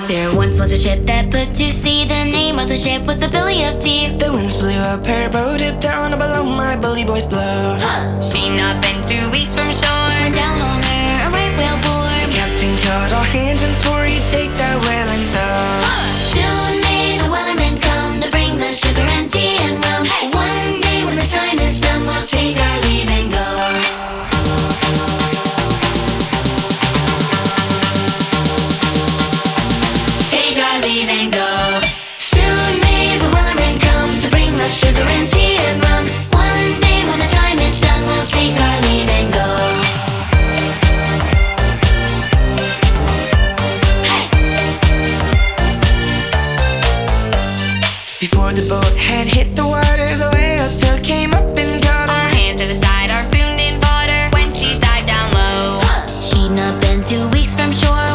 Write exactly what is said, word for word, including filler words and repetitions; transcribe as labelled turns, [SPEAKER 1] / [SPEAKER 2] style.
[SPEAKER 1] There once was a ship that put to sea. The name of the ship was the Billy of Tea.
[SPEAKER 2] The winds blew up her boat up down below my bully boys blow.
[SPEAKER 1] Huh. She not been two weeks from shore. Went down on her a right whale bore.
[SPEAKER 2] The captain caught all hands and swore he'd take that whale in tow.
[SPEAKER 1] Huh. Soon may the wellerman come to bring the sugar and tea and rum. Hey. One day when the time is done, we'll take our leave and go. Take our leave and go. Soon may the wellerman come to bring the sugar and tea and rum. One day when the time is done, we'll take our leave and go. Hey.
[SPEAKER 2] Before the boat had hit the water, the whale still came up and caught her.
[SPEAKER 1] All hands to the side, our boomed in fodder when she dived down low. Huh. She'd not been two weeks from shore.